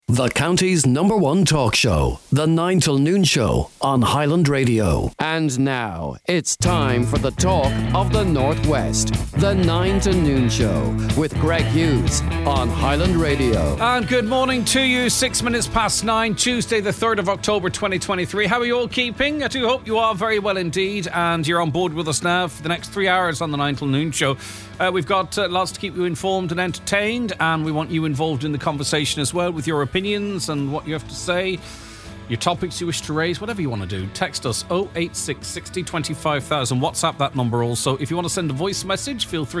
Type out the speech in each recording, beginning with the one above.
The county's #1 talk show, The 9 till Noon Show on Highland Radio. And now, it's time for the talk of the Northwest, The 9 till Noon Show with Greg Hughes on Highland Radio. And good morning to you, 6 minutes past 9, Tuesday the 3rd of October 2023. How are you all keeping? I do hope you are very well indeed, and you're on board with us now for the next 3 hours on The 9 till Noon Show. We've got lots to keep you informed and entertained, and we want you involved in the conversation as well with your opinions and what you have to say, your topics you wish to raise, whatever you want to do. Text us 086 60 25,000. WhatsApp that number also. If you want to send a voice message, feel free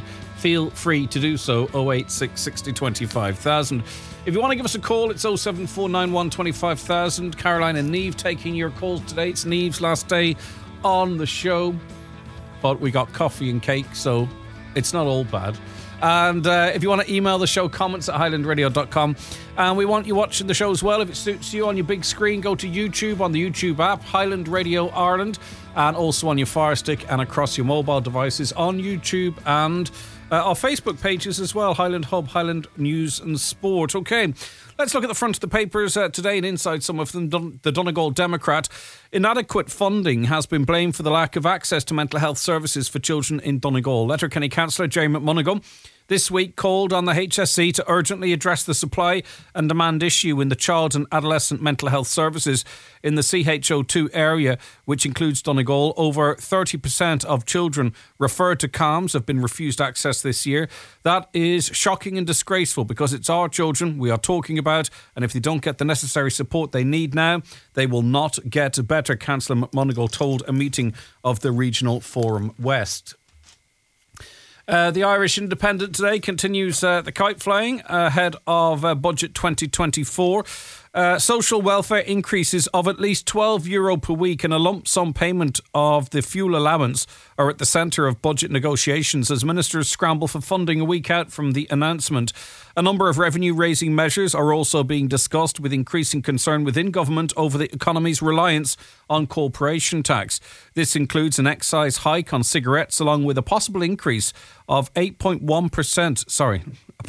to do so. 086 60 25,000. If you want to give us a call, it's 07491 25,000. Caroline and Niamh taking your calls today. It's Niamh's last day on the show, but we got coffee and cake, so it's not all bad. And if you want to email the show, comments at highlandradio.com. And we want you watching the show as well. If it suits you on your big screen, go to YouTube on the YouTube app, Highland Radio Ireland, and also on your Fire Stick and across your mobile devices on YouTube and our Facebook pages as well, Highland Hub, Highland News and Sport. Okay, let's look at the front of the papers today and inside some of them. The Donegal Democrat. Inadequate funding has been blamed for the lack of access to mental health services for children in Donegal. Letterkenny Councillor Jerry McMonagle this week called on the HSE to urgently address the supply and demand issue in the child and adolescent mental health services in the CHO2 area, which includes Donegal. Over 30% of children referred to CAMHS have been refused access this year. That is shocking and disgraceful because it's our children we are talking about, and if they don't get the necessary support they need now, they will not get better, Councillor McMonagle told a meeting of the Regional Forum West. The Irish Independent today continues the kite flying ahead of Budget 2024. Social welfare increases of at least €12 per week and a lump sum payment of the fuel allowance are at the centre of budget negotiations as ministers scramble for funding a week out from the announcement. A number of revenue-raising measures are also being discussed, with increasing concern within government over the economy's reliance on corporation tax. This includes an excise hike on cigarettes, along with a possible increase of 0.1%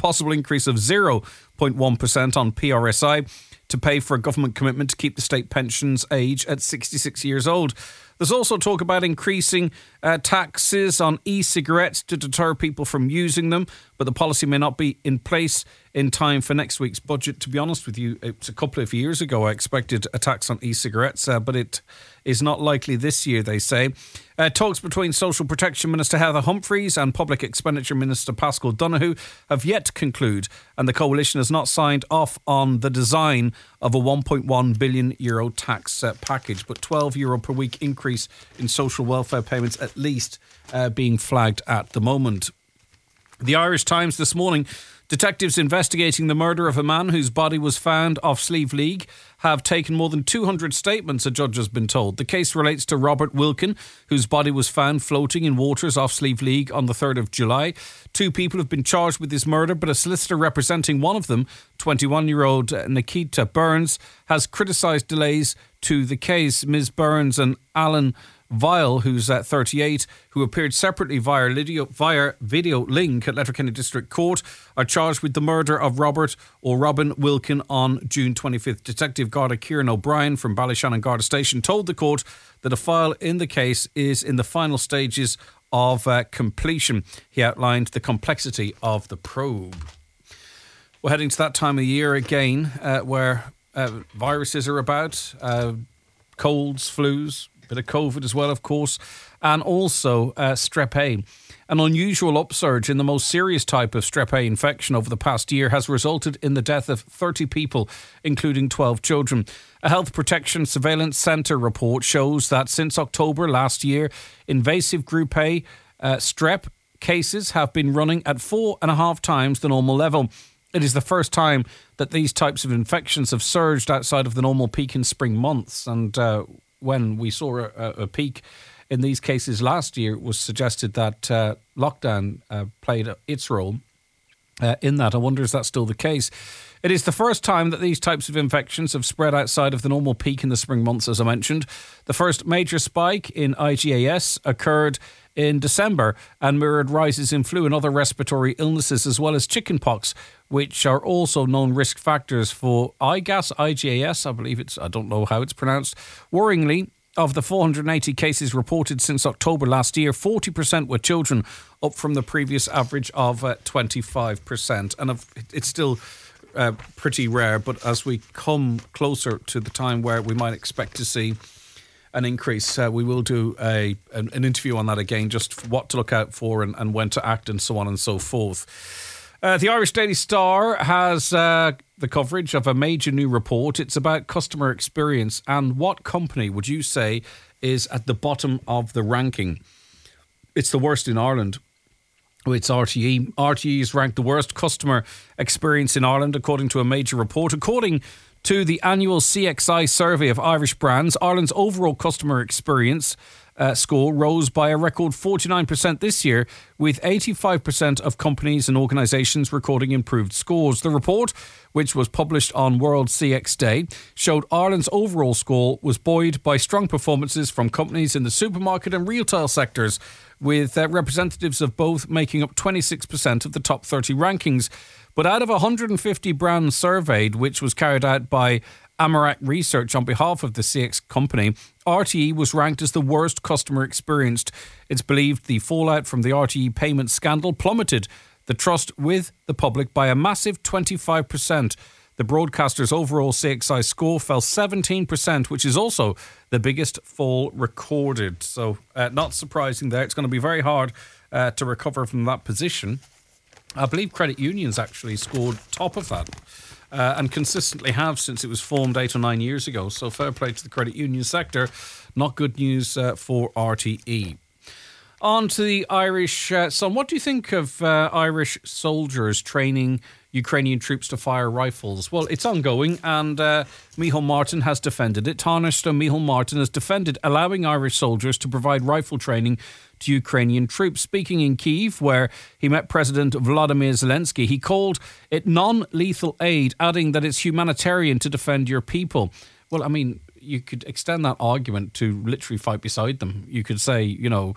on PRSI to pay for a government commitment to keep the state pensions age at 66 years old. There's also talk about increasing taxes on e-cigarettes to deter people from using them, but the policy may not be in place in time for next week's budget. To be honest with you, it's a couple of years ago I expected a tax on e-cigarettes, but it is not likely this year, they say. Talks between Social Protection Minister Heather Humphreys and Public Expenditure Minister Paschal Donohoe have yet to conclude, and the coalition has not signed off on the design of a €1.1 billion tax package, but €12 per week increase in social welfare payments at least being flagged at the moment. The Irish Times this morning. Detectives investigating the murder of a man whose body was found off Slieve League have taken more than 200 statements, a judge has been told. The case relates to Robert Wilkin, whose body was found floating in waters off Slieve League on the 3rd of July. 2 people have been charged with his murder, but a solicitor representing one of them, 21-year-old Nikita Burns, has criticised delays to the case. Ms. Burns and Alan Vile, who's 38, who appeared separately via video link at Letterkenny District Court, are charged with the murder of Robert or Robin Wilkin on June 25th. Detective Garda Kieran O'Brien from Ballyshannon Garda Station told the court that a file in the case is in the final stages of completion. He outlined the complexity of the probe. We're heading to that time of year again where viruses are about, colds, flus, bit of COVID as well, of course, and also strep A. An unusual upsurge in the most serious type of strep A infection over the past year has resulted in the death of 30 people, including 12 children. A Health Protection Surveillance Centre report shows that since October last year, invasive Group A strep cases have been running at 4.5 times the normal level. It is the first time that these types of infections have surged outside of the normal peak in spring months, and when we saw a peak in these cases last year, it was suggested that lockdown played its role in that. I wonder, is that still the case? It is the first time that these types of infections have spread outside of the normal peak in the spring months, as I mentioned. The first major spike in IGAS occurred in December and mirrored rises in flu and other respiratory illnesses, as well as chickenpox, which are also known risk factors for IGAS, I believe I don't know how it's pronounced. Worryingly, of the 480 cases reported since October last year, 40% were children, up from the previous average of 25%. And it's still pretty rare, but as we come closer to the time where we might expect to see an increase, we will do an interview on that again, just what to look out for and when to act and so on and so forth. The Irish Daily Star has the coverage of a major new report. It's about customer experience, and what company would you say is at the bottom of the ranking? It's the worst in Ireland. It's RTE. RTE is ranked the worst customer experience in Ireland, according to a major report. According to the annual CXI survey of Irish brands, Ireland's overall customer experience score rose by a record 49% this year, with 85% of companies and organisations recording improved scores. The report, which was published on World CX Day, showed Ireland's overall score was buoyed by strong performances from companies in the supermarket and retail sectors, with representatives of both making up 26% of the top 30 rankings. But out of 150 brands surveyed, which was carried out by Amarak Research on behalf of the CX company, RTE was ranked as the worst customer experience. It's believed the fallout from the RTE payment scandal plummeted the trust with the public by a massive 25%. The broadcaster's overall CXI score fell 17%, which is also the biggest fall recorded. So not surprising there. It's going to be very hard to recover from that position. I believe credit unions actually scored top of that and consistently have since it was formed 8 or 9 years ago. So fair play to the credit union sector. Not good news for RTE. On to the Irish Sun. What do you think of Irish soldiers training Ukrainian troops to fire rifles? Well, it's ongoing, and Micheál Martin has defended it. Tánaiste Micheál Martin has defended allowing Irish soldiers to provide rifle training to Ukrainian troops. Speaking in Kyiv, where he met President Volodymyr Zelensky, he called it non-lethal aid, adding that it's humanitarian to defend your people. Well, I mean, you could extend that argument to literally fight beside them. You could say, you know,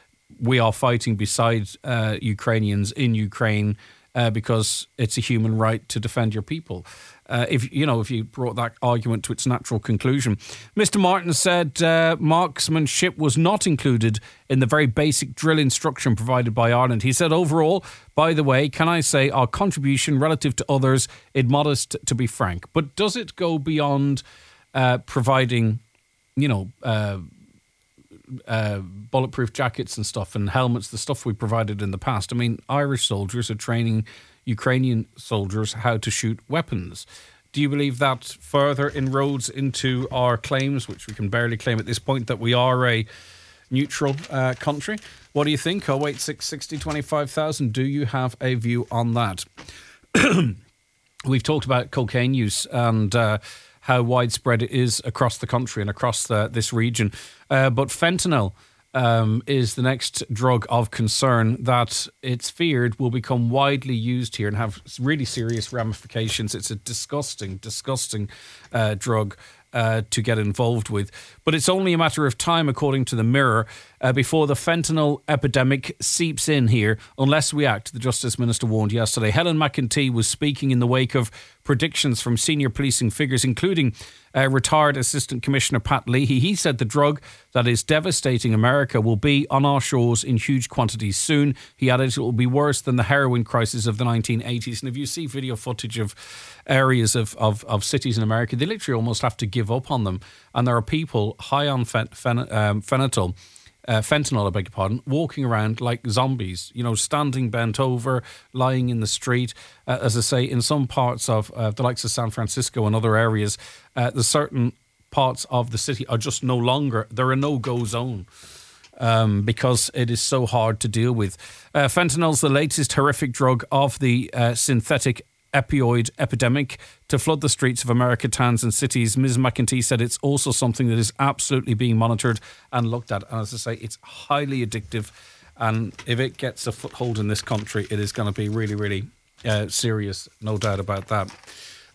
we are fighting beside Ukrainians in Ukraine because it's a human right to defend your people. If you brought that argument to its natural conclusion. Mr. Martin said marksmanship was not included in the very basic drill instruction provided by Ireland. He said, overall, by the way, can I say our contribution relative to others is modest, to be frank. But does it go beyond providing, bulletproof jackets and stuff and helmets, the stuff we provided in the past? I mean, Irish soldiers are training Ukrainian soldiers how to shoot weapons. Do you believe that further inroads into our claims, which we can barely claim at this point, that we are a neutral country? What do you think? 086 60 25,000. Do you have a view on that? We've talked about cocaine use and how widespread it is across the country and across this region. But fentanyl is the next drug of concern that it's feared will become widely used here and have really serious ramifications. It's a disgusting drug to get involved with. But it's only a matter of time, according to the Mirror, before the fentanyl epidemic seeps in here, unless we act, the Justice Minister warned yesterday. Helen McEntee was speaking in the wake of predictions from senior policing figures, including retired Assistant Commissioner Pat Leahy. He said the drug that is devastating America will be on our shores in huge quantities soon. He added it will be worse than the heroin crisis of the 1980s. And if you see video footage of areas of cities in America, they literally almost have to give up on them. And there are people high on fentanyl, I beg your pardon, walking around like zombies, standing bent over, lying in the street. As I say, in some parts of the likes of San Francisco and other areas, there's certain parts of the city are just no longer, they're a no-go zone because it is so hard to deal with. Fentanyl's the latest horrific drug of the synthetic opioid epidemic to flood the streets of American towns and cities. Ms. McEntee said it's also something that is absolutely being monitored and looked at. And as I say, it's highly addictive. And if it gets a foothold in this country, it is going to be really, really serious. No doubt about that.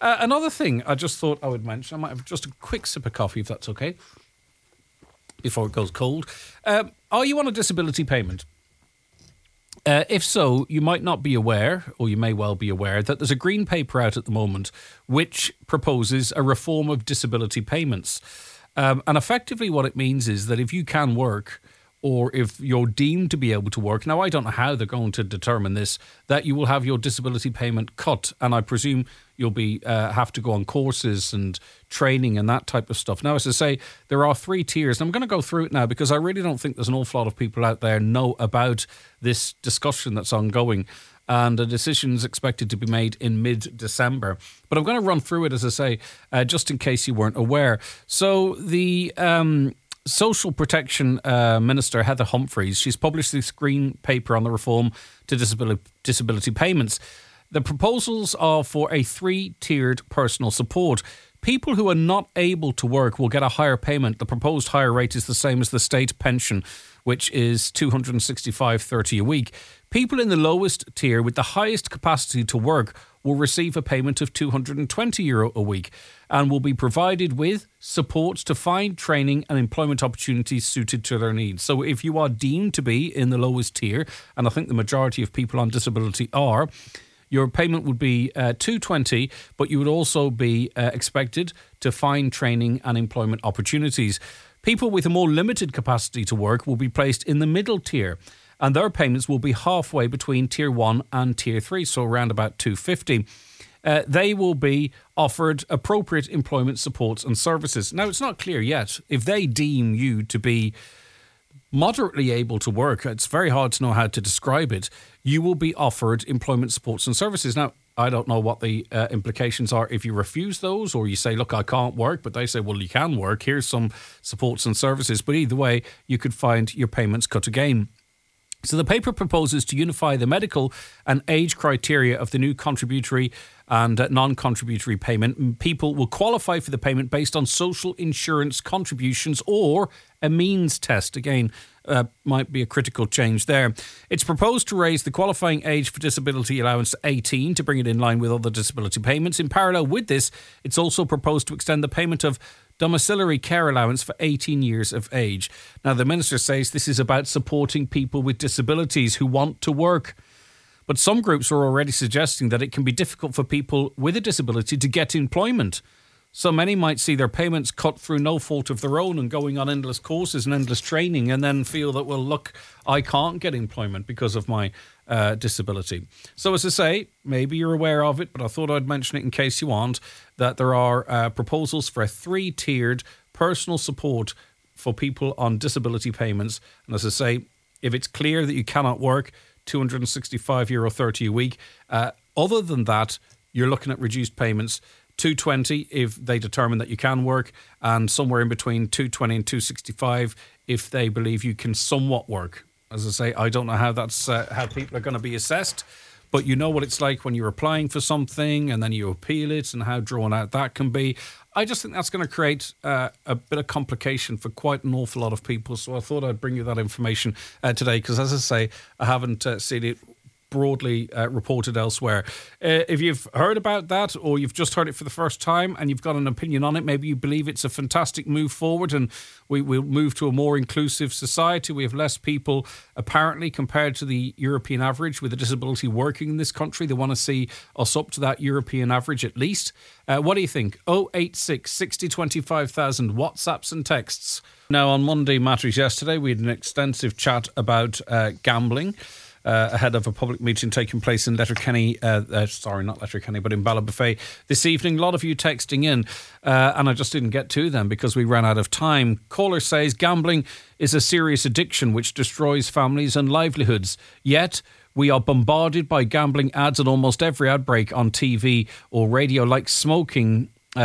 Another thing I just thought I would mention, I might have just a quick sip of coffee if that's okay, before it goes cold. Are you on a disability payment? If so, you might not be aware, or you may well be aware, that there's a green paper out at the moment which proposes a reform of disability payments. And effectively what it means is that if you can work, or if you're deemed to be able to work, now I don't know how they're going to determine this, that you will have your disability payment cut. And I presume you'll be have to go on courses and training and that type of stuff. Now, as I say, there are 3 tiers. And I'm going to go through it now because I really don't think there's an awful lot of people out there know about this discussion that's ongoing. And a decision is expected to be made in mid-December. But I'm going to run through it, as I say, just in case you weren't aware. So the Social Protection Minister, Heather Humphreys, she's published this green paper on the reform to disability payments. The proposals are for a 3-tiered personal support. People who are not able to work will get a higher payment. The proposed higher rate is the same as the state pension, which is $265.30 a week. People in the lowest tier with the highest capacity to work will receive a payment of €220 a week and will be provided with support to find training and employment opportunities suited to their needs. So if you are deemed to be in the lowest tier, and I think the majority of people on disability are, your payment would be $220, but you would also be expected to find training and employment opportunities. People with a more limited capacity to work will be placed in the middle tier, and their payments will be halfway between Tier 1 and Tier 3, so around about $250. They will be offered appropriate employment supports and services. Now, it's not clear yet if they deem you to be moderately able to work. It's very hard to know how to describe it. You will be offered employment supports and services. Now, I don't know what the implications are if you refuse those, or you say, look, I can't work, but they say, well, you can work. Here's some supports and services. But either way, you could find your payments cut again. So the paper proposes to unify the medical and age criteria of the new contributory and non-contributory payment. People will qualify for the payment based on social insurance contributions or a means test. Again, might be a critical change there. It's proposed to raise the qualifying age for disability allowance to 18 to bring it in line with other disability payments. In parallel with this, it's also proposed to extend the payment of domiciliary care allowance for 18 years of age. Now, the minister says this is about supporting people with disabilities who want to work. But some groups are already suggesting that it can be difficult for people with a disability to get employment. So many might see their payments cut through no fault of their own and going on endless courses and endless training and then feel that, well, look, I can't get employment because of my disability. So as I say, maybe you're aware of it, but I thought I'd mention it in case you aren't, that there are proposals for a 3-tiered personal support for people on disability payments. And as I say, if it's clear that you cannot work, €265.30 a week. Other than that, you're looking at reduced payments. $220 if they determine that you can work, and somewhere in between $220 and $265 if they believe you can somewhat work. As I say, I don't know how that's how people are going to be assessed, but you know what it's like when you're applying for something and then you appeal it and how drawn out that can be. I just think that's going to create a bit of complication for quite an awful lot of people. So I thought I'd bring you that information today because, as I say, I haven't seen it broadly reported elsewhere. If you've heard about that or you've just heard it for the first time and you've got an opinion on it, maybe you believe it's a fantastic move forward and we'll move to a more inclusive society. We have less people, apparently, compared to the European average with a disability working in this country. They want to see us up to that European average at least. What do you think? 086 60 25,000 WhatsApps and texts. Now, on Monday Matters yesterday, we had an extensive chat about gambling. Ahead of a public meeting taking place in Letterkenny, not Letterkenny, but in Ballabufey this evening. A lot of you texting in, and I just didn't get to them because we ran out of time. Caller says gambling is a serious addiction which destroys families and livelihoods. Yet we are bombarded by gambling ads at almost every ad break on TV or radio, like smoking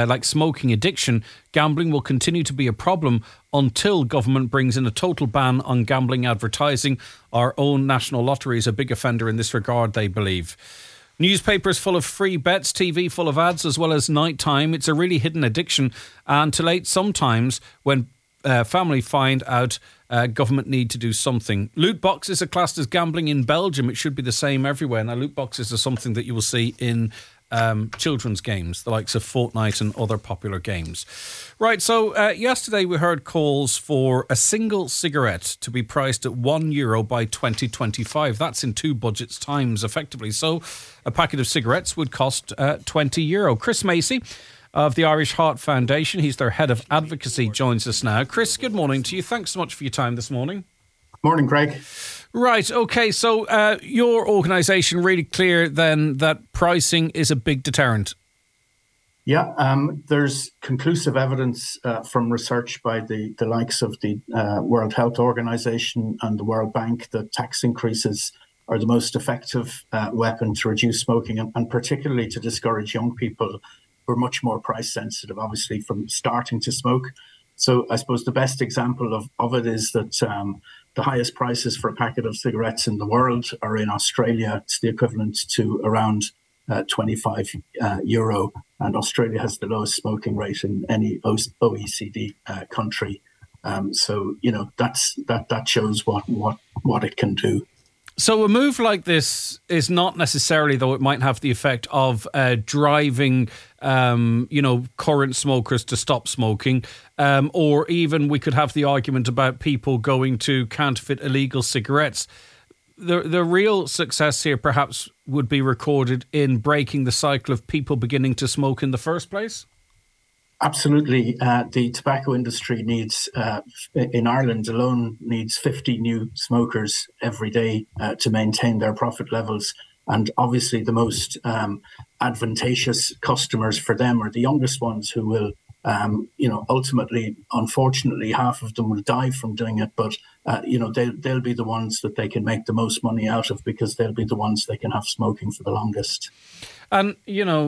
addiction. Gambling will continue to be a problem until government brings in a total ban on gambling advertising. Our own National Lottery is a big offender in this regard, they believe. Newspapers full of free bets, TV full of ads, as well as nighttime. It's a really hidden addiction, and too late sometimes when family find out, government need to do something. Loot boxes are classed as gambling in Belgium. It should be the same everywhere. Now, loot boxes are something that you will see in children's games, the likes of Fortnite and other popular games. Right, so yesterday we heard calls for a single cigarette to be priced at €1 by 2025. That's in two budgets times, effectively. So a packet of cigarettes would cost €20. Chris Macy of the Irish Heart Foundation, he's their head of advocacy, joins us now. Chris, good morning to you. Thanks so much for your time this morning. Morning, Greg. Right, okay, so your organisation really clear then that pricing is a big deterrent. Yeah, there's conclusive evidence from research by the likes of the World Health Organization and the World Bank that tax increases are the most effective weapon to reduce smoking and particularly to discourage young people who are much more price sensitive, obviously, from starting to smoke. So I suppose the best example of it is that the highest prices for a packet of cigarettes in the world are in Australia. It's the equivalent to around €25, and Australia has the lowest smoking rate in any OECD country. So that shows what it can do. So a move like this is not necessarily, though it might have the effect of driving, current smokers to stop smoking, or even we could have the argument about people going to counterfeit illegal cigarettes. The real success here perhaps would be recorded in breaking the cycle of people beginning to smoke in the first place. Absolutely. The tobacco industry needs, in Ireland alone, needs 50 new smokers every day to maintain their profit levels. And obviously the most advantageous customers for them are the youngest ones who will, ultimately, unfortunately, half of them will die from doing it. But, they'll be the ones that they can make the most money out of because they'll be the ones they can have smoking for the longest. And,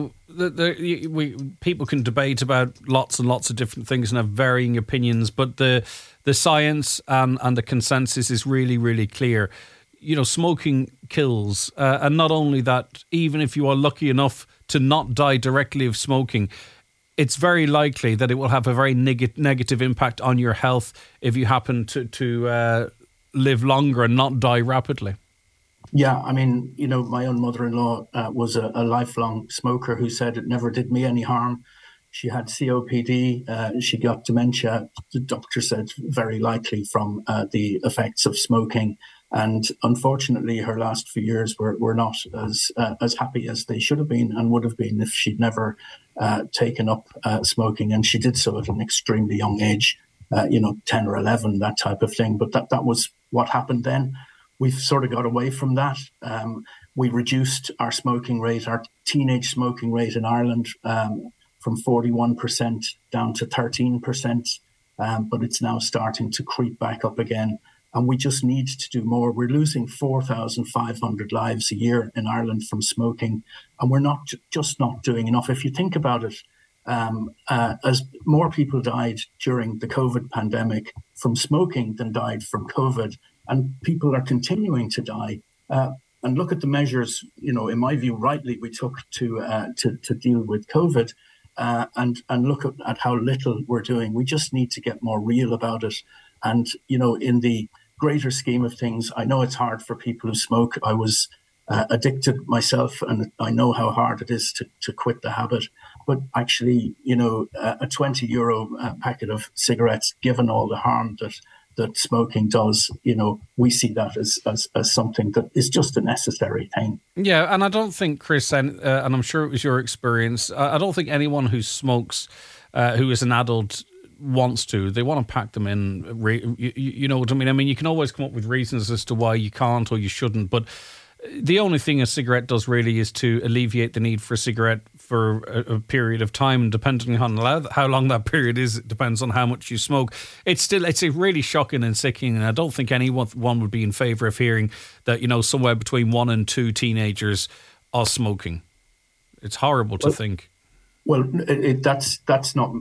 people can debate about lots and lots of different things and have varying opinions, but the science and the consensus is really, really clear. Smoking kills. And not only that, even if you are lucky enough to not die directly of smoking, it's very likely that it will have a very negative impact on your health if you happen to live longer and not die rapidly. Yeah, I mean, my own mother-in-law was a lifelong smoker who said it never did me any harm. She had COPD, she got dementia. The doctor said very likely from the effects of smoking. And unfortunately, her last few years were not as happy as they should have been and would have been if she'd never taken up smoking. And she did so at an extremely young age, 10 or 11, that type of thing. But that was what happened then. We've sort of got away from that. We reduced our smoking rate, our teenage smoking rate in Ireland from 41% down to 13%, but it's now starting to creep back up again. And we just need to do more. We're losing 4,500 lives a year in Ireland from smoking, and we're not doing enough. If you think about it, as more people died during the COVID pandemic from smoking than died from COVID, and people are continuing to die. And look at the measures, in my view, rightly we took to deal with COVID, and look at how little we're doing. We just need to get more real about it. And, in the greater scheme of things, I know it's hard for people who smoke. I was addicted myself, and I know how hard it is to quit the habit. But actually, a €20 packet of cigarettes, given all the harm that smoking does, we see that as something that is just a necessary thing. Yeah, and I don't think, Chris, and I'm sure it was your experience, I don't think anyone who smokes, who is an adult, wants to. They want to pack them in. You know what I mean? I mean, you can always come up with reasons as to why you can't or you shouldn't, but the only thing a cigarette does really is to alleviate the need for a cigarette for a period of time, and depending on how long that period is, it depends on how much you smoke. It's a really shocking and sickening, and I don't think anyone would be in favour of hearing that, somewhere between 1 and 2 teenagers are smoking. It's horrible to think. Well, that's not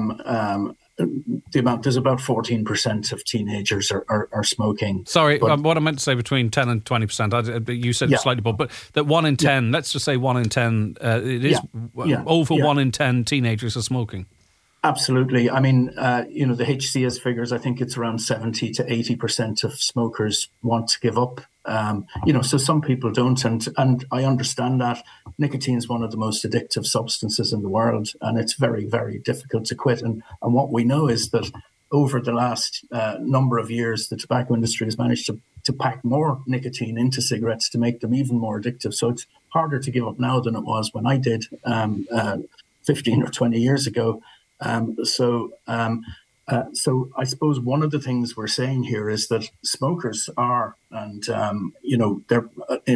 the amount. There's about 14% of teenagers are smoking. Sorry, what I meant to say between 10 and 20%. You said slightly above, but that 1 in 10. Let's just say 1 in 10. It is over 1 in 10 teenagers are smoking. Absolutely. I mean, the HCS figures. I think it's around 70 to 80% of smokers want to give up So some people don't, and I understand that. Nicotine is one of the most addictive substances in the world, and it's very, very difficult to quit. And what we know is that over the last number of years, the tobacco industry has managed to pack more nicotine into cigarettes to make them even more addictive. So it's harder to give up now than it was when I did 15 or 20 years ago. So I suppose one of the things we're saying here is that smokers are, and they're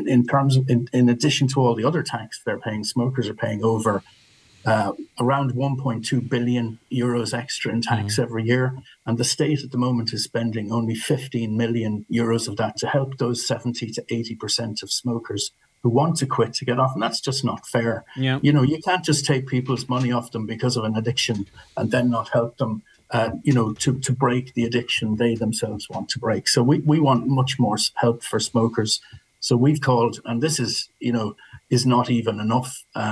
in addition to all the other tax they're paying, smokers are paying over around 1.2 billion euros extra in tax every year, and the state at the moment is spending only 15 million euros of that to help those 70 to 80% of smokers who want to quit to get off, and that's just not fair. Yeah. You can't just take people's money off them because of an addiction and then not help them to break the addiction they themselves want to break. So we want much more help for smokers. So we've called, and this is not even enough.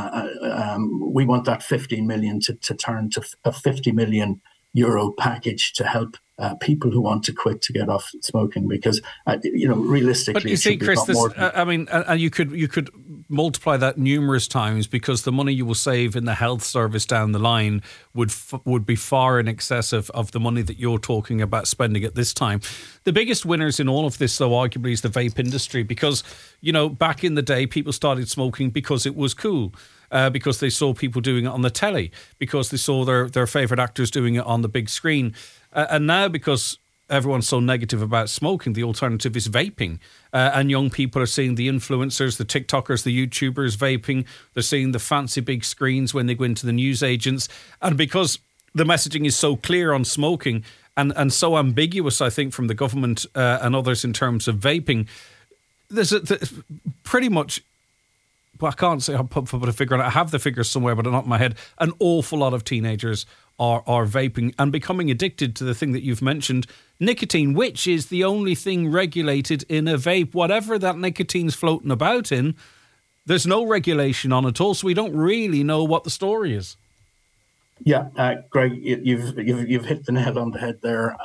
We want that 15 million to turn to a 50 million euro package to help people who want to quit to get off smoking, because realistically, but you see, Chris, and you could multiply that numerous times, because the money you will save in the health service down the line would be far in excess of the money that you're talking about spending at this time. The biggest winners in all of this, though, arguably, is the vape industry, because back in the day, people started smoking because it was cool. Because they saw people doing it on the telly, because they saw their favourite actors doing it on the big screen. And now, because everyone's so negative about smoking, the alternative is vaping. And young people are seeing the influencers, the TikTokers, the YouTubers vaping. They're seeing the fancy big screens when they go into the newsagents. And because the messaging is so clear on smoking and so ambiguous, I think, from the government and others in terms of vaping, there's pretty much... Well, I can't say I'll put a figure on it. I have the figures somewhere, but not in my head. An awful lot of teenagers are vaping and becoming addicted to the thing that you've mentioned, nicotine, which is the only thing regulated in a vape. Whatever that nicotine's floating about in, there's no regulation on it all, so we don't really know what the story is. Yeah, Greg, you've hit the nail on the head there.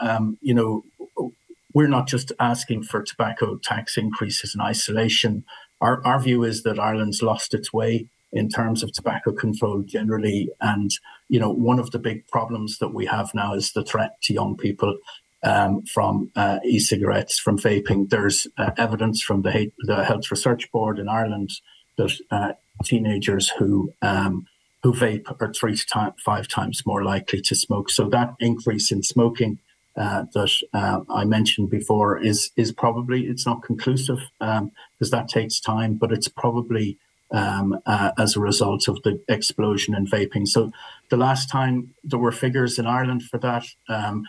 We're not just asking for tobacco tax increases in isolation. Our view is that Ireland's lost its way in terms of tobacco control generally. And, one of the big problems that we have now is the threat to young people from e-cigarettes, from vaping. There's evidence from the Health Research Board in Ireland that teenagers who vape are 3 to 5 times more likely to smoke. So that increase in smoking that I mentioned before is probably, it's not conclusive because that takes time, but it's probably as a result of the explosion in vaping. So the last time there were figures in Ireland for that, that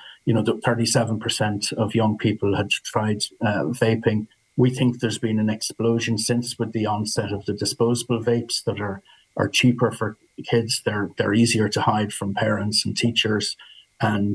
37% of young people had tried vaping. We think there's been an explosion since, with the onset of the disposable vapes that are cheaper for kids. They're easier to hide from parents and teachers, and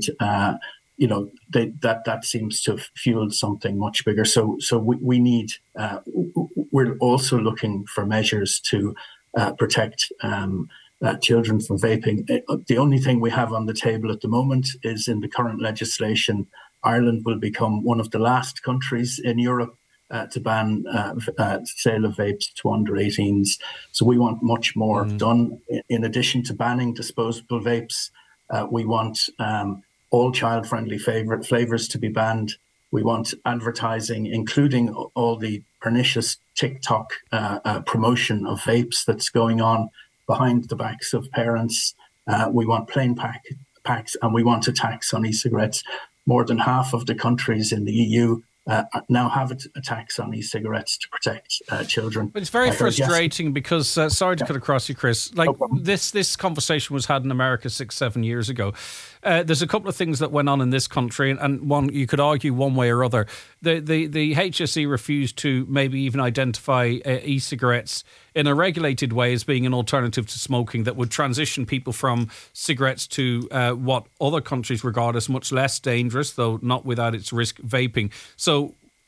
that seems to have fueled something much bigger. So we need. We're also looking for measures to protect children from vaping. The only thing we have on the table at the moment is, in the current legislation, Ireland will become one of the last countries in Europe to ban sale of vapes to under 18s. So we want much more done. In addition to banning disposable vapes, we want all child-friendly flavors to be banned. We want advertising, including all the pernicious TikTok promotion of vapes that's going on behind the backs of parents. We want plain packs, and we want a tax on e-cigarettes. More than half of the countries in the EU now have a tax on e-cigarettes to protect children. But it's very frustrating because, sorry to cut across you, Chris, this conversation was had in America 6-7 years ago. There's a couple of things that went on in this country, and one you could argue one way or other. The HSE refused to maybe even identify e-cigarettes in a regulated way as being an alternative to smoking that would transition people from cigarettes to what other countries regard as much less dangerous, though not without its risk, vaping. So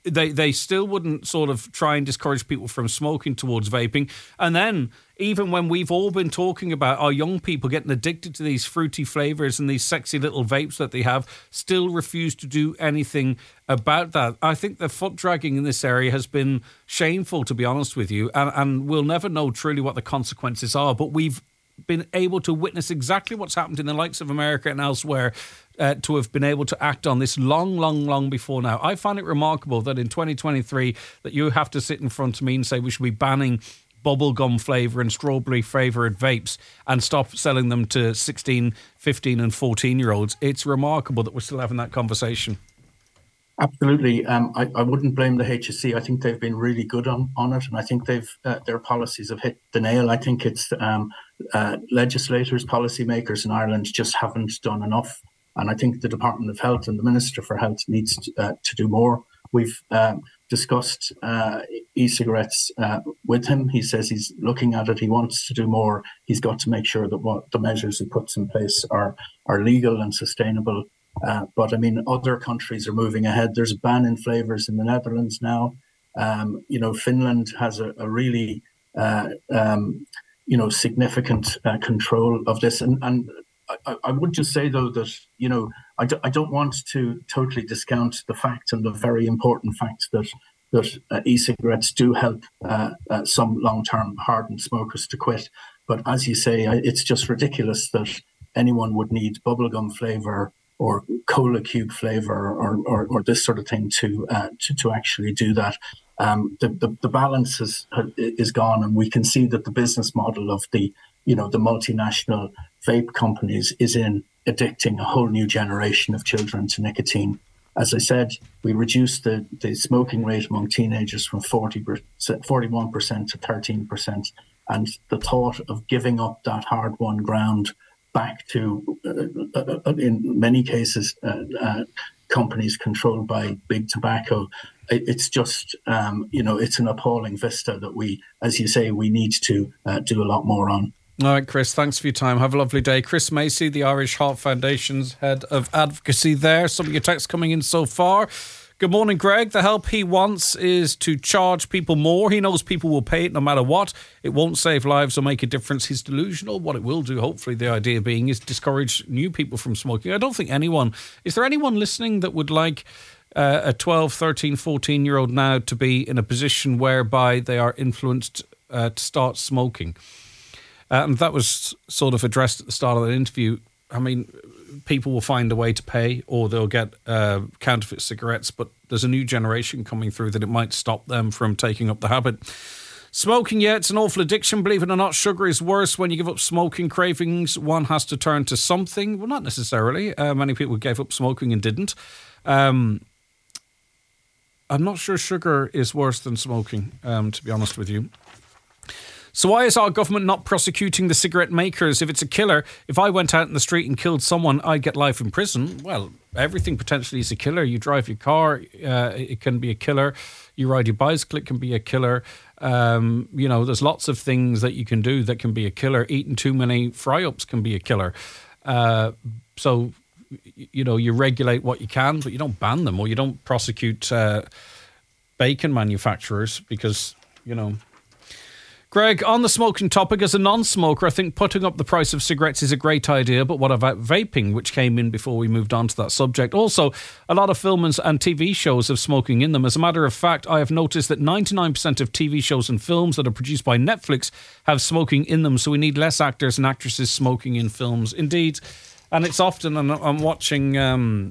they still wouldn't sort of try and discourage people from smoking towards vaping. And then even when we've all been talking about our young people getting addicted to these fruity flavors and these sexy little vapes that they have, still refuse to do anything about that. I think the foot dragging in this area has been shameful, to be honest with you, and we'll never know truly what the consequences are. But we've been able to witness exactly what's happened in the likes of America and elsewhere, to have been able to act on this long before now. I find it remarkable that in 2023 that you have to sit in front of me and say we should be banning bubblegum flavour and strawberry flavoured vapes and stop selling them to 16, 15 and 14-year-olds. It's remarkable that we're still having that conversation. Absolutely. I wouldn't blame the HSE. I think they've been really good on it, and I think their policies have hit the nail. I think it's legislators, policymakers in Ireland just haven't done enough. And I think the Department of Health and the Minister for Health needs to do more. We've discussed e-cigarettes with him. He says he's looking at it. He wants to do more. He's got to make sure that what the measures he puts in place are legal and sustainable. But I mean, other countries are moving ahead. There's a ban in flavours in the Netherlands now. Finland has a really significant control of this. And I would just say, though, that, I don't want to totally discount the fact, and the very important fact, that e-cigarettes do help some long-term hardened smokers to quit. But as you say, it's just ridiculous that anyone would need bubblegum flavour or cola cube flavour or this sort of thing to actually do that. The balance is gone, and we can see that the business model of the multinational vape companies is in addicting a whole new generation of children to nicotine. As I said, we reduced the smoking rate among teenagers from 41% to 13%. And the thought of giving up that hard-won ground back to, in many cases, companies controlled by big tobacco, it's just, it's an appalling vista that we, as you say, we need to do a lot more on. All right, Chris, thanks for your time. Have a lovely day. Chris Macy, the Irish Heart Foundation's head of advocacy there. Some of your texts coming in so far. Good morning, Greg. The help he wants is to charge people more. He knows people will pay it no matter what. It won't save lives or make a difference. He's delusional. What it will do, hopefully, the idea being, is discourage new people from smoking. I don't think anyone... Is there anyone listening that would like a 12, 13, 14-year-old now to be in a position whereby they are influenced to start smoking? And that was sort of addressed at the start of the interview. I mean, people will find a way to pay, or they'll get counterfeit cigarettes, but there's a new generation coming through that it might stop them from taking up the habit. Smoking, yeah, it's an awful addiction. Believe it or not, sugar is worse. When you give up smoking cravings, one has to turn to something. Well, not necessarily. Many people gave up smoking and didn't. I'm not sure sugar is worse than smoking, to be honest with you. So why is our government not prosecuting the cigarette makers? If it's a killer, if I went out in the street and killed someone, I'd get life in prison. Well, everything potentially is a killer. You drive your car, it can be a killer. You ride your bicycle, it can be a killer. There's lots of things that you can do that can be a killer. Eating too many fry-ups can be a killer. So, you regulate what you can, but you don't ban them, or you don't prosecute bacon manufacturers because, Greg, on the smoking topic, as a non-smoker, I think putting up the price of cigarettes is a great idea, but what about vaping, which came in before we moved on to that subject? Also, a lot of films and TV shows have smoking in them. As a matter of fact, I have noticed that 99% of TV shows and films that are produced by Netflix have smoking in them, so we need less actors and actresses smoking in films. Indeed, and it's often, and I'm watching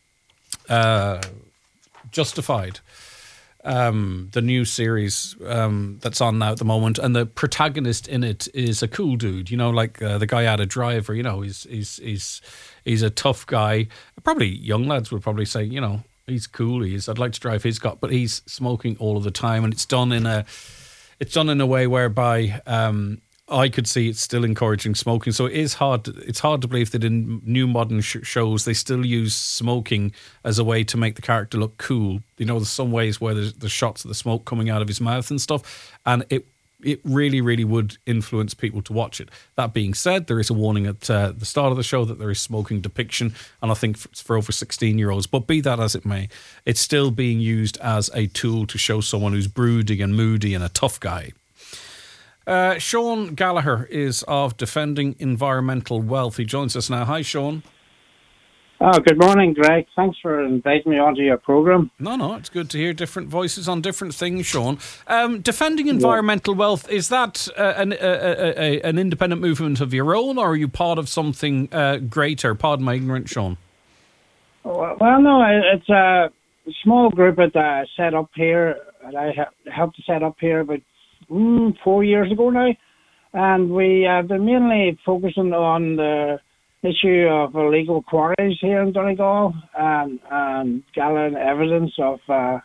Justified, the new series that's on now at the moment, and the protagonist in it is a cool dude, like the guy out of Driver. He's a tough guy. Probably young lads would probably say, he's cool. I'd like to drive his car, but he's smoking all of the time, and it's done in a way whereby I could see it's still encouraging smoking. So it's hard to believe that in new modern shows they still use smoking as a way to make the character look cool. There's some ways where there's shots of the smoke coming out of his mouth and stuff, and it really, really would influence people to watch it. That being said, there is a warning at the start of the show that there is smoking depiction, and I think it's for over 16-year-olds. But be that as it may, it's still being used as a tool to show someone who's brooding and moody and a tough guy. Sean Gallagher is of Defending Environmental Wealth. He joins us now. Hi, Sean. Oh, good morning, Greg. Thanks for inviting me onto your programme. No, it's good to hear different voices on different things, Sean. Defending Environmental Wealth, is that an independent movement of your own, or are you part of something greater? Pardon my ignorance, Sean. Well, no, it's a small group that I set up here, and I helped to set up here about 4 years ago now. And we have been mainly focusing on the issue of illegal quarries here in Donegal and gathering evidence of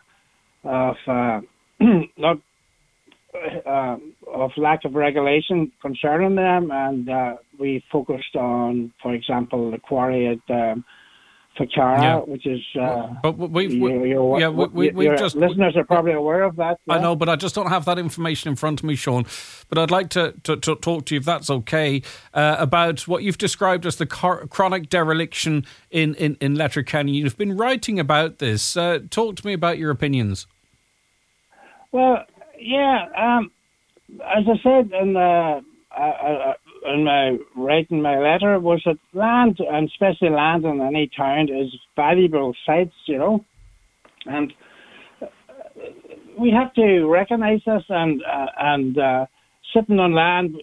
lack of regulation concerning them, and we focused on, for example, the quarry at Ficarra, which is. But listeners are probably aware of that. Yeah? I know, but I just don't have that information in front of me, Sean. But I'd like to talk to you, if that's okay, about what you've described as the chronic dereliction in Letterkenny. You've been writing about this. Talk to me about your opinions. Well, yeah. As I said in my writing my letter, was that land, and especially land in any town, is valuable sites, and we have to recognise this. And sitting on land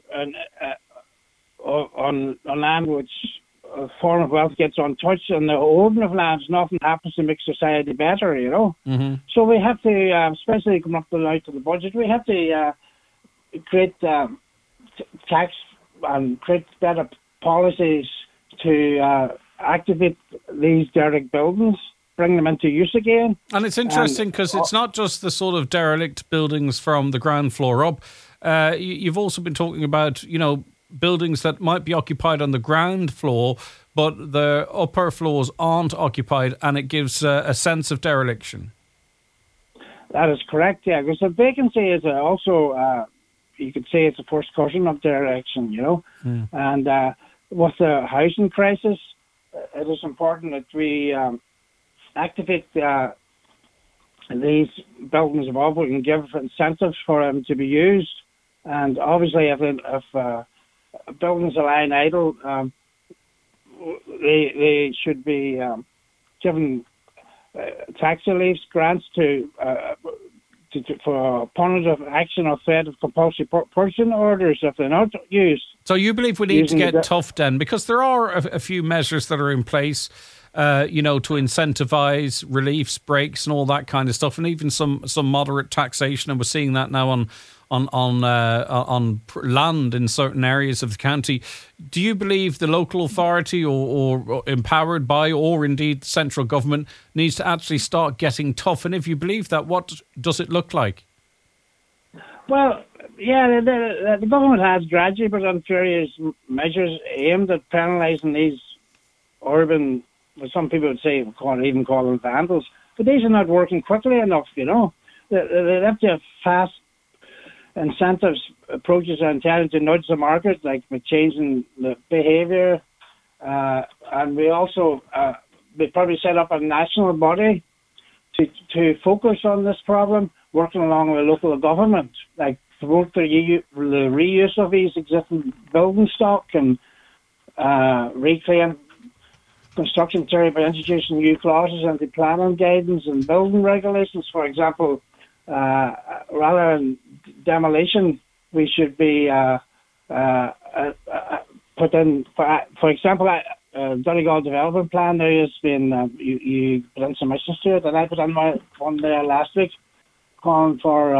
on land which a form of wealth gets untouched, and the holding of lands nothing happens to make society better, Mm-hmm. So we have to, especially coming up to the budget, we have to create tax and create better policies to activate these derelict buildings, bring them into use again. And it's interesting because it's not just the sort of derelict buildings from the ground floor up. You've also been talking about, buildings that might be occupied on the ground floor, but the upper floors aren't occupied, and it gives a sense of dereliction. That is correct, yeah, because the vacancy is also... you could say it's a first cousin of dereliction, And with the housing crisis, it is important that we activate these buildings above. We can give incentives for them to be used. And obviously, if buildings are lying idle, they should be given tax reliefs, grants for punitive action or threat of compulsory purchasing orders if they're not used. So you believe we need to get tough then? Because there are a few measures that are in place, to incentivise reliefs, breaks and all that kind of stuff, and even some moderate taxation. And we're seeing that now on land in certain areas of the county. Do you believe the local authority or empowered by, or indeed the central government, needs to actually start getting tough? And if you believe that, what does it look like? Well, yeah, the government has gradually put on various measures aimed at penalising these urban, well, some people would say, even call them vandals, but these are not working quickly enough, They have to have fast incentives, approaches are intended to nudge the market, like with changing the behaviour. And we also, we probably set up a national body to focus on this problem, working along with local government, like promote the reuse of these existing building stock and reclaim construction material by introducing new clauses into planning guidance and building regulations. For example, rather than demolition, we should be put in, for example, Donegal Development Plan. There has been, you put in submissions to it, and I put on one there last week, calling for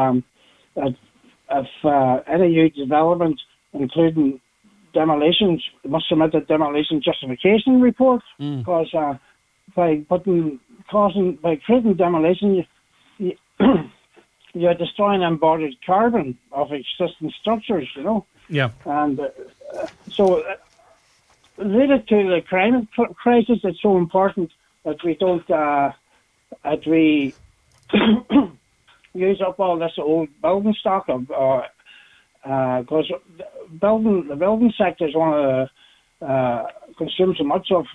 any new development, including demolitions, must submit a demolition justification report, because by creating demolition, you're destroying embodied carbon of existing structures, Yeah. And so, related to the climate crisis, it's so important that we don't, that we use up all this old building stock because the building sector is one of the consumes so much of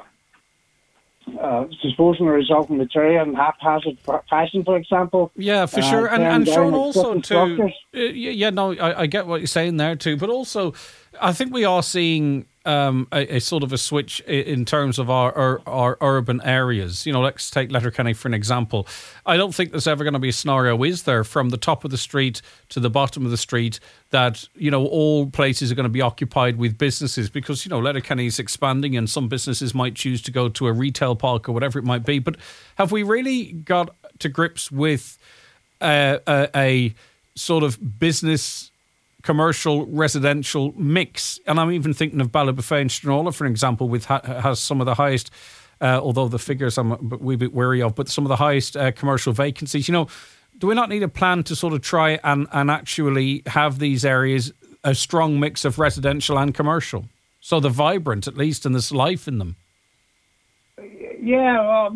disposal and resulting material and haphazard fashion, for example. Yeah, for sure. And Sean, also too. No, I get what you're saying there too. But also, I think we are seeing a sort of a switch in terms of our urban areas. You know, let's take Letterkenny for an example. I don't think there's ever going to be a scenario, is there, from the top of the street to the bottom of the street that, you know, all places are going to be occupied with businesses, because, you know, Letterkenny is expanding and some businesses might choose to go to a retail park or whatever it might be. But have we really got to grips with a sort of business, commercial, residential mix? And I'm even thinking of Ballybofey and Stranraer, for example, with has some of the highest, although the figures I'm a wee bit wary of, but some of the highest commercial vacancies. You know, do we not need a plan to sort of try and actually have these areas a strong mix of residential and commercial, so they're vibrant at least and there's life in them? Yeah, well,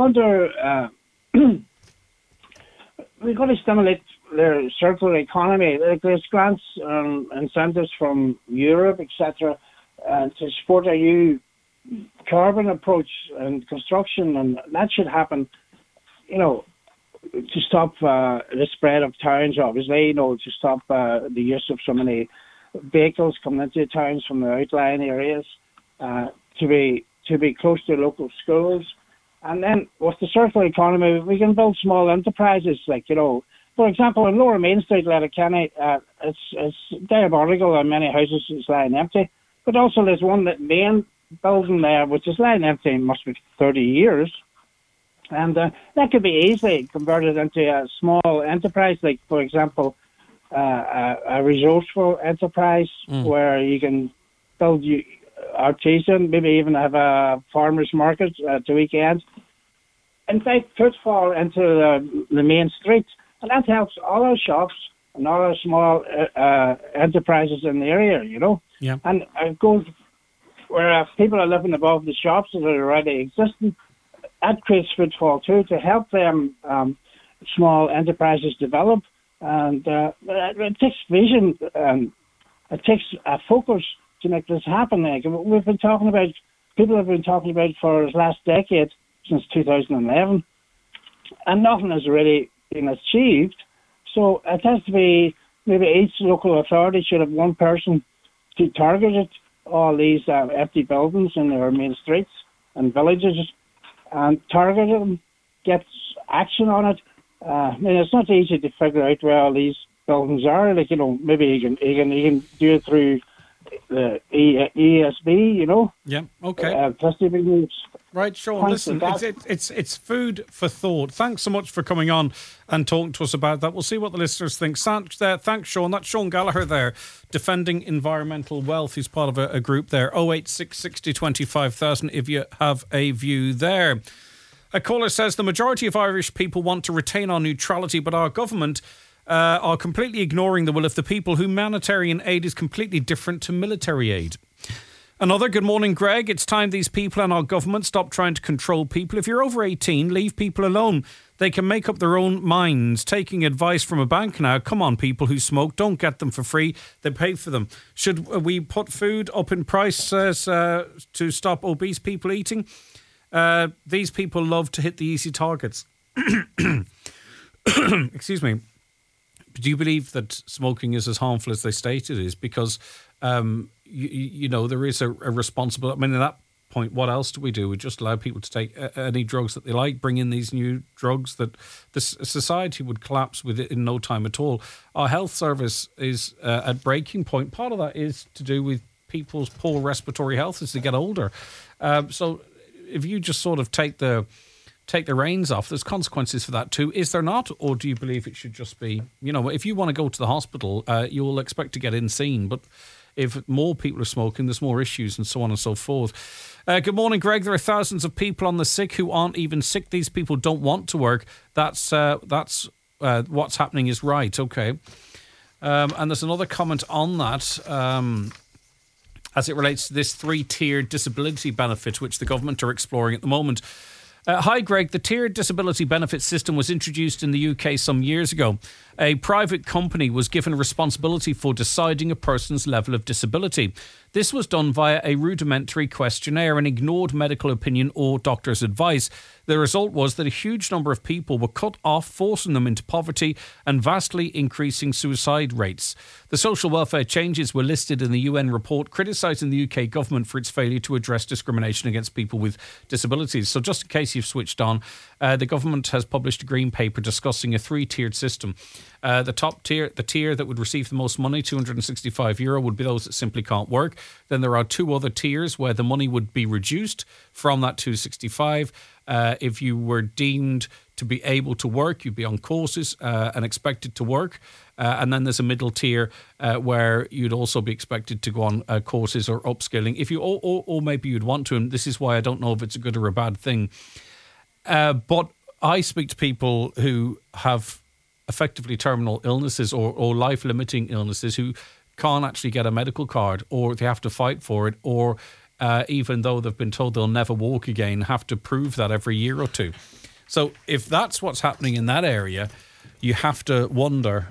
we've got to stimulate their circular economy. Like there's grants and incentives from Europe, etc., to support a new carbon approach and construction, and that should happen, you know, to stop the spread of towns, obviously, you know, to stop the use of so many vehicles coming into towns from the outlying areas, to be close to local schools. And then with the circular economy, we can build small enterprises, like, you know, for example, in Lower Main Street, Letterkenny, it's diabolical and many houses is lying empty. But also there's one that main building there, which is lying empty, must be 30 years. And that could be easily converted into a small enterprise, like, for example, a resourceful enterprise where you can build artisan, maybe even have a farmer's market at the weekend. In fact, footfall into the main street. And that helps all our shops and all our small enterprises in the area, you know. Yeah. And it goes where people are living above the shops that are already existing. That creates footfall too, to help them small enterprises develop. And it takes vision and it takes a focus to make this happen. Like, people have been talking about it for the last decade, since 2011, and nothing has really been achieved. So it has to be, maybe each local authority should have one person to target it, all these empty buildings in their main streets and villages, and target them, get action on it. I mean, it's not easy to figure out where all these buildings are. Like, you know, maybe you can do it through the ESB, you know. Yeah. Okay. Right, Sean. Listen, it's food for thought. Thanks so much for coming on and talking to us about that. We'll see what the listeners think. Thanks, Sean. That's Sean Gallagher there, Defending Environmental Wealth. He's part of a group there. 086 60 25,000 if you have a view there. A caller says the majority of Irish people want to retain our neutrality, but our government are completely ignoring the will of the people. Humanitarian aid is completely different to military aid. Another, good morning, Greg. It's time these people and our government stop trying to control people. If you're over 18, leave people alone. They can make up their own minds. Taking advice from a bank now. Come on, people who smoke, don't get them for free. They pay for them. Should we put food up in price to stop obese people eating? These people love to hit the easy targets. Excuse me. Do you believe that smoking is as harmful as they state it is? Because, you know, there is a responsible... I mean, at that point, what else do? We just allow people to take any drugs that they like, bring in these new drugs that the society would collapse with it in no time at all. Our health service is at breaking point. Part of that is to do with people's poor respiratory health as they get older. So if you just sort of take the reins off, there's consequences for that too. Is there not? Or do you believe it should just be, you know, if you want to go to the hospital, you'll expect to get in seen. But if more people are smoking, there's more issues and so on and so forth. Good morning, Greg. There are thousands of people on the sick who aren't even sick. These people don't want to work. That's what's happening is right. Okay. And there's another comment on that. As it relates to this 3-tiered disability benefit, which the government are exploring at the moment. Hi, Greg. The tiered disability benefit system was introduced in the UK some years ago. A private company was given responsibility for deciding a person's level of disability. This was done via a rudimentary questionnaire and ignored medical opinion or doctor's advice. The result was that a huge number of people were cut off, forcing them into poverty and vastly increasing suicide rates. The social welfare changes were listed in the UN report criticising the UK government for its failure to address discrimination against people with disabilities. So just in case you've switched on, the government has published a green paper discussing a three-tiered system. The top tier, the tier that would receive the most money, €265, would be those that simply can't work. Then there are two other tiers where the money would be reduced from that 265. If you were deemed to be able to work, you'd be on courses and expected to work. And then there's a middle tier where you'd also be expected to go on courses or upskilling. If you, or maybe you'd want to, and this is why I don't know if it's a good or a bad thing. But I speak to people who have effectively terminal illnesses or life-limiting illnesses who can't actually get a medical card, or they have to fight for it, or even though they've been told they'll never walk again, have to prove that every year or two. So if that's what's happening in that area, you have to wonder.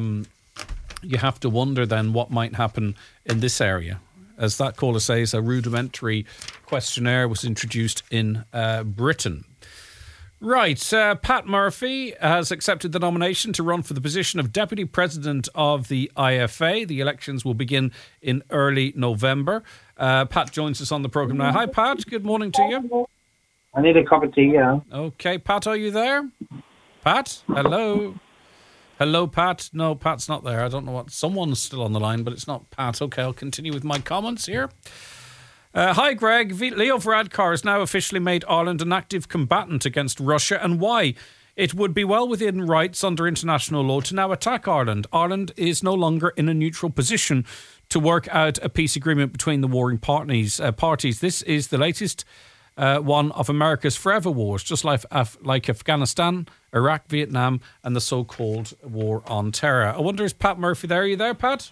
You have to wonder then what might happen in this area. As that caller says, a rudimentary questionnaire was introduced in Britain. Right, Pat Murphy has accepted the nomination to run for the position of Deputy President of the IFA. The elections will begin in early November. Pat joins us on the programme now. Hi, Pat. Good morning to you. I need a cup of tea, yeah. Okay, Pat, are you there? Pat? Hello? Hello, Pat? No, Pat's not there. I don't know what... Someone's still on the line, but it's not Pat. Okay, I'll continue with my comments here. Hi, Greg. Leo Varadkar has now officially made Ireland an active combatant against Russia, and why? It would be well within rights under international law to now attack Ireland. Ireland is no longer in a neutral position to work out a peace agreement between the warring parties. This is the latest one of America's forever wars, just like Afghanistan, Iraq, Vietnam, and the so-called War on Terror. I wonder, is Pat Murphy there? Are you there, Pat?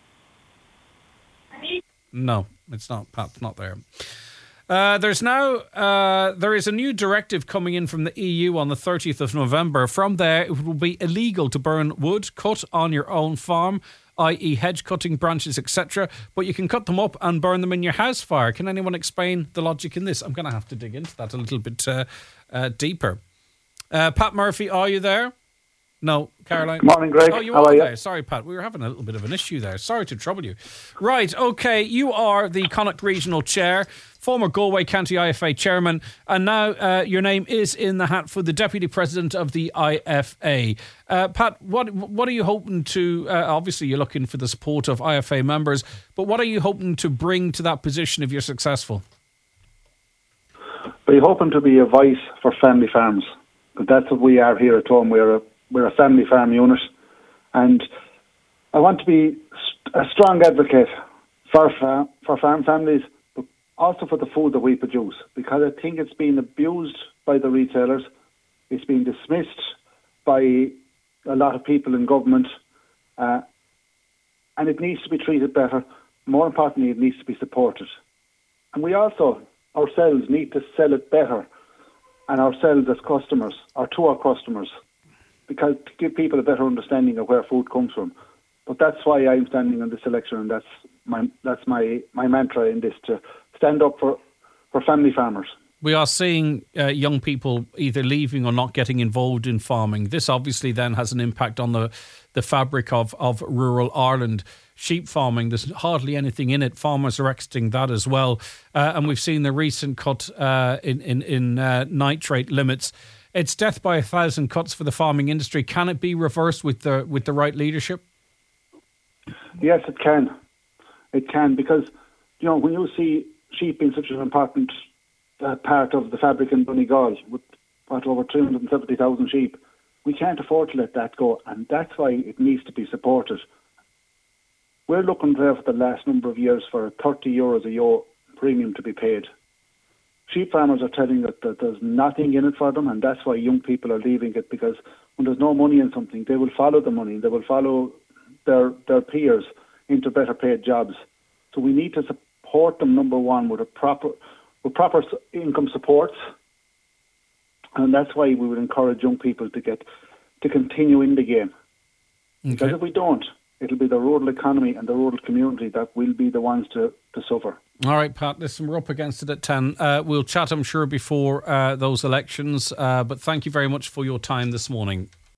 No. It's not. Pat's not there. There is a new directive coming in from the EU on the 30th of November. From there, it will be illegal to burn wood cut on your own farm, i.e. hedge cutting, branches, etc. But you can cut them up and burn them in your house fire. Can anyone explain the logic in this? I'm going to have to dig into that a little bit deeper. Pat Murphy, are you there? No, Caroline. Good morning, Greg. Oh, you How are are you? there. Sorry, Pat. We were having a little bit of an issue there. Sorry to trouble you. Right, okay. You are the Connacht Regional Chair, former Galway County IFA Chairman, and now your name is in the hat for the Deputy President of the IFA. Pat, what are you hoping to... obviously, you're looking for the support of IFA members, but what are you hoping to bring to that position if you're successful? We're hoping to be a voice for family farms. That's what we are here at home. We're a family farm unit, and I want to be a strong advocate for farm families, but also for the food that we produce, because I think it's been abused by the retailers. It's been dismissed by a lot of people in government, and it needs to be treated better. More importantly, it needs to be supported. And we also, ourselves, need to sell it better, and ourselves as customers, or to our customers, because to give people a better understanding of where food comes from. But that's why I'm standing on this election, and that's my mantra in this, to stand up for family farmers. We are seeing young people either leaving or not getting involved in farming. This obviously then has an impact on the fabric of rural Ireland. Sheep farming, there's hardly anything in it. Farmers are exiting that as well. And we've seen the recent cut in nitrate limits. It's death by 1,000 cuts for the farming industry. Can it be reversed with the right leadership? Yes, it can. It can, because when you see sheep being such an important part of the fabric in Donegal, with over 370,000 sheep, we can't afford to let that go, and that's why it needs to be supported. We're looking there for the last number of years for €30 a year premium to be paid. Sheep farmers are telling us that there's nothing in it for them, and that's why young people are leaving it, because when there's no money in something, they will follow the money. They will follow their peers into better paid jobs. So we need to support them, number one, with proper income supports, And that's why we would encourage young people to continue in the game. Because if we don't, it'll be the rural economy and the rural community that will be the ones to suffer. All right, Pat, listen, we're up against it at 10. We'll chat, I'm sure, before those elections. But thank you very much for your time this morning.